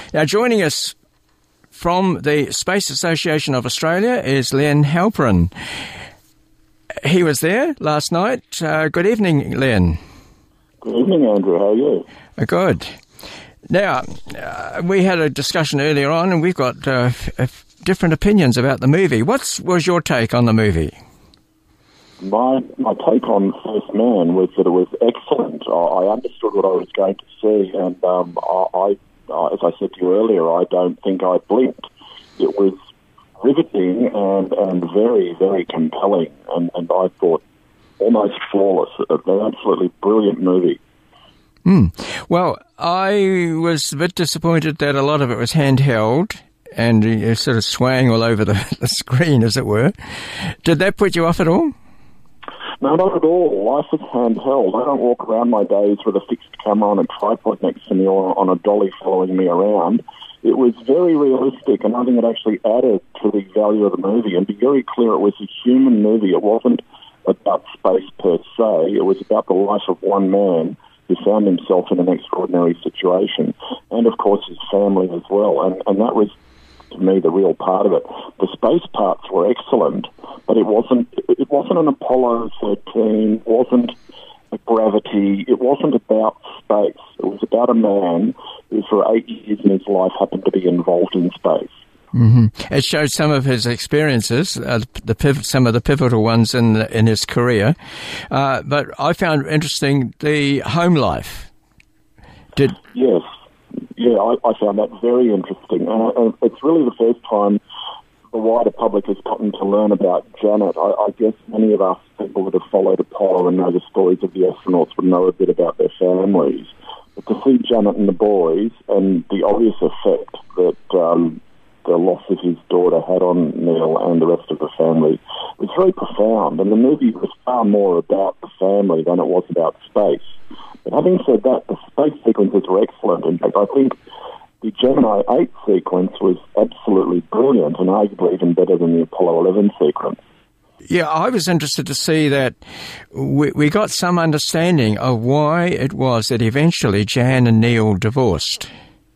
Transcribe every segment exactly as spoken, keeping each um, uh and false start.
Now, joining us from the Space Association of Australia is Len Halperin. He was there last night. Uh, good evening, Len. Good evening, Andrew. How are you? Uh, good. Now, uh, we had a discussion earlier on, and we've got uh, f- f- different opinions about the movie. What was your take on the movie? My my take on First Man was that it was excellent. I, I understood what I was going to see, and um, I, I, as I said to you earlier, I don't think I blinked. It was riveting and, and very, very compelling, and, and I thought almost flawless. An absolutely brilliant movie. Mm. Well, I was a bit disappointed that a lot of it was handheld and uh, sort of swaying all over the, the screen, as it were. Did that put you off at all? No, not at all. Life is handheld. I don't walk around my days with a fixed camera on a tripod next to me or on a dolly following me around. It was very realistic, and I think it actually added to the value of the movie. And to be very clear, it was a human movie. It wasn't about space per se. It was about the life of one man who found himself in an extraordinary situation, and of course his family as well. And, and that was, to me, the real part of it. The space parts were excellent, but it wasn't. It wasn't an Apollo thirteen. Wasn't a Gravity. It wasn't about space. It was about a man who, for eight years in his life, happened to be involved in space. Mm-hmm. It showed some of his experiences, uh, the piv- some of the pivotal ones in the, in his career. Uh, but I found interesting the home life. Did yes, yeah, I, I found that very interesting, and, and it's really the first time the wider public has gotten to learn about Janet. I, I guess many of us people that have followed Apollo and know the stories of the astronauts would know a bit about their families. But to see Janet and the boys and the obvious effect that um, the loss of his daughter had on Neil and the rest of the family was very profound. And the movie was far more about the family than it was about space. But having said that, the space sequences were excellent. In fact, I think the Gemini eight sequence was absolutely brilliant and arguably even better than the Apollo eleven sequence. Yeah, I was interested to see that we, we got some understanding of why it was that eventually Jan and Neil divorced.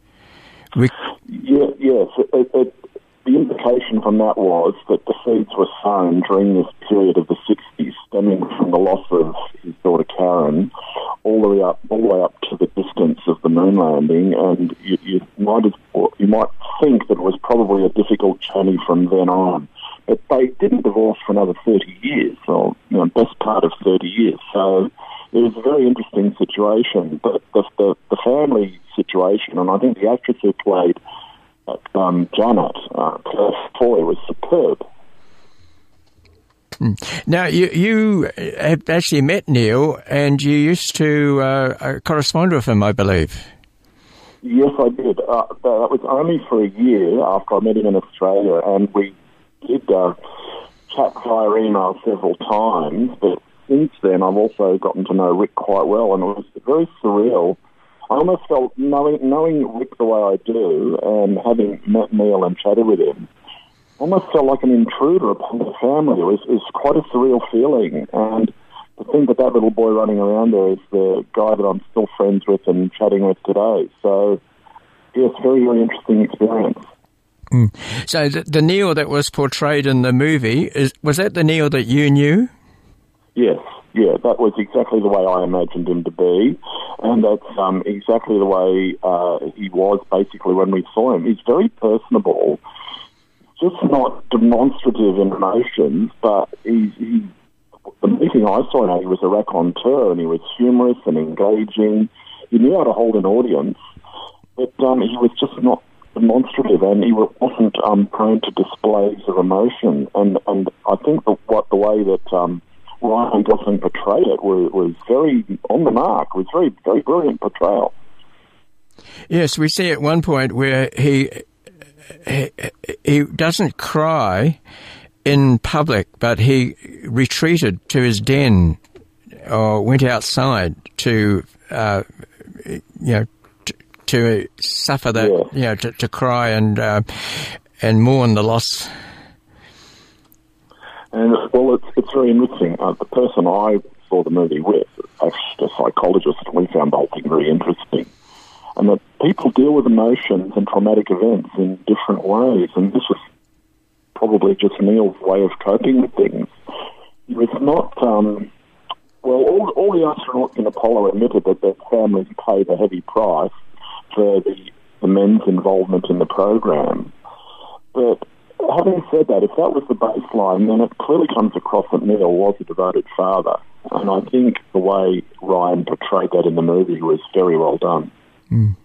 We... Yeah, yes. It, it, the implication from that was that the seeds were sown during this period of the sixties, stemming from the loss of his daughter Karen, all the way up, all the way up to the distance of the moon landing, and you, you might have, you might think that it was probably a difficult journey from then on. But they didn't divorce for another thirty years, or you know, best part of thirty years. So it was a very interesting situation. But the, the, the family situation, and I think the actress who played um, Janet, uh, Claire Foy, was superb. Now, you you have actually met Neil, and you used to uh, correspond with him, I believe. Yes, I did. Uh, that was only for a year after I met him in Australia, and we did uh, chat via email several times, but since then I've also gotten to know Rick quite well, and it was very surreal. I almost felt, knowing, knowing Rick the way I do, and having met Neil and chatted with him, almost felt like an intruder upon the family. It was, it was quite a surreal feeling, and to think that that little boy running around there is the guy that I'm still friends with and chatting with today. So, yes, very, very interesting experience. Mm. So the, the Neil that was portrayed in the movie, is was that the Neil that you knew? Yes, yeah, that was exactly the way I imagined him to be, and that's um, exactly the way uh, he was basically when we saw him. He's very personable, just not demonstrative in emotions, but he, he, the meeting I saw him, he was a raconteur, and he was humorous and engaging. He knew how to hold an audience, but um, he was just not demonstrative, and he wasn't um, prone to displays of emotion. And, and I think the, what the way that um, Ryan Gosling portrayed it was, was very on the mark. It was very, very brilliant portrayal. Yes, we see at one point where he he, he doesn't cry in public, but he retreated to his den or went outside to, uh, you know, to, to suffer that, yeah. you know, to, to cry and uh, and mourn the loss. And well, it's it's very interesting. Uh, the person I saw the movie with, actually a psychologist, we found the whole thing very interesting. and that people deal with emotions and traumatic events in different ways, and this was probably just Neil's way of coping with things. He was not, um, well, all, all the astronauts in Apollo admitted that their families paid a heavy price for the, the men's involvement in the program. But having said that, if that was the baseline, then it clearly comes across that Neil was a devoted father. And I think the way Ryan portrayed that in the movie was very well done. Mm.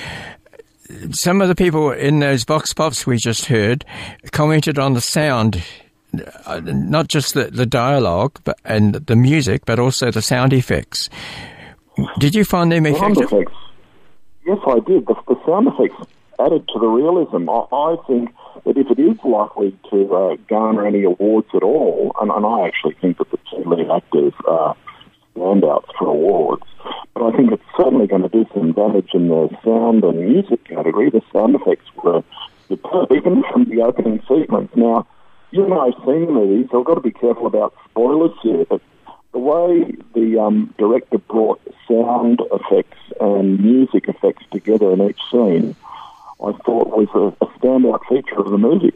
Some of the people in those vox pops we just heard commented on the sound, uh, not just the, the dialogue but, and the music, but also the sound effects. Did you find them effective? Sound effects. Yes, I did. The, the sound effects added to the realism. I, I think that if it is likely to uh, garner any awards at all, and, and I actually think that the two lead actors are standouts for awards, but I think it's certainly going to do some damage in the sound and music category. The sound effects were superb, even from the opening sequence. Now, you and I have seen the movie, so I've got to be careful about spoilers here, but the way the um, director brought sound effects and music effects together in each scene, I thought was a, a standout feature of the movie.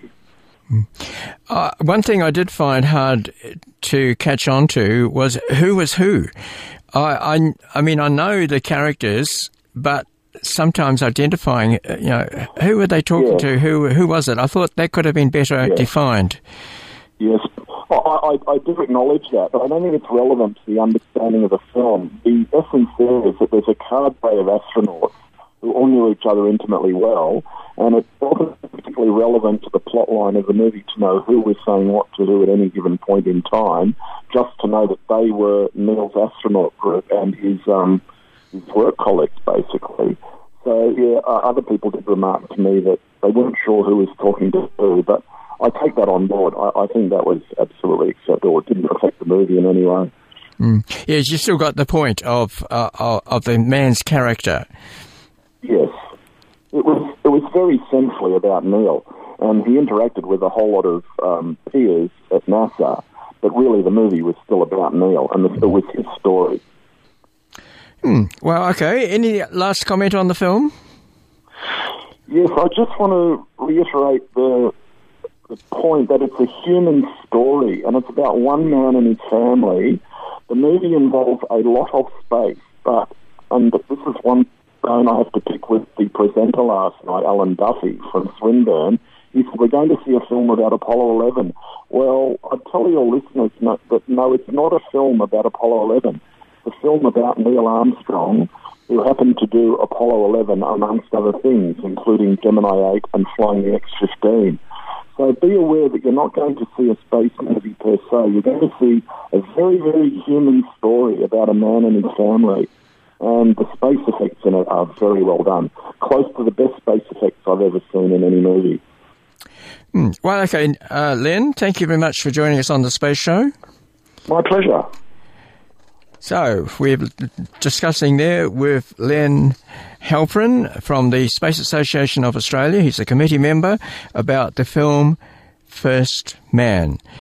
Uh, one thing I did find hard to catch on to was who was who. I, I, I mean, I know the characters, but sometimes identifying, you know, who were they talking yeah. to? Who who was it? I thought that could have been better yeah. defined. Yes, I, I, I do acknowledge that, but I don't think it's relevant to the understanding of the film. The essence there is that there's a cadre of astronauts who all knew each other intimately well, and it wasn't particularly relevant to the plot line of the movie to know who was saying what to do at any given point in time, just to know that they were Neil's astronaut group and his um, his work colleagues, basically. So, yeah, uh, other people did remark to me that they weren't sure who was talking to who, but I take that on board. I, I think that was absolutely acceptable. It didn't affect the movie in any way. Mm. Yes, you still got the point of uh, of the man's character. Yes. It was it was very centrally about Neil, and he interacted with a whole lot of um, peers at NASA, but really the movie was still about Neil, and it was his story. Hmm. Well, okay. Any last comment on the film? Yes, I just want to reiterate the, the point that it's a human story, and it's about one man and his family. The movie involves a lot of space, but, and this is one bone I have to pick with the presenter last night, Alan Duffy from Swinburne. He said, we're going to see a film about Apollo eleven. Well, I'd tell your listeners no, that no, it's not a film about Apollo eleven. It's a film about Neil Armstrong, who happened to do Apollo eleven amongst other things, including Gemini eight and flying the X fifteen. So be aware that you're not going to see a space movie per se. You're going to see a very, very human story about a man and his family. And the space effects in it are very well done. Close to the best space effects I've ever seen in any movie. Mm. Well, okay, uh, Len, thank you very much for joining us on the Space Show. My pleasure. So, we're discussing there with Len Halperin from the Space Association of Australia. He's a committee member about the film First Man.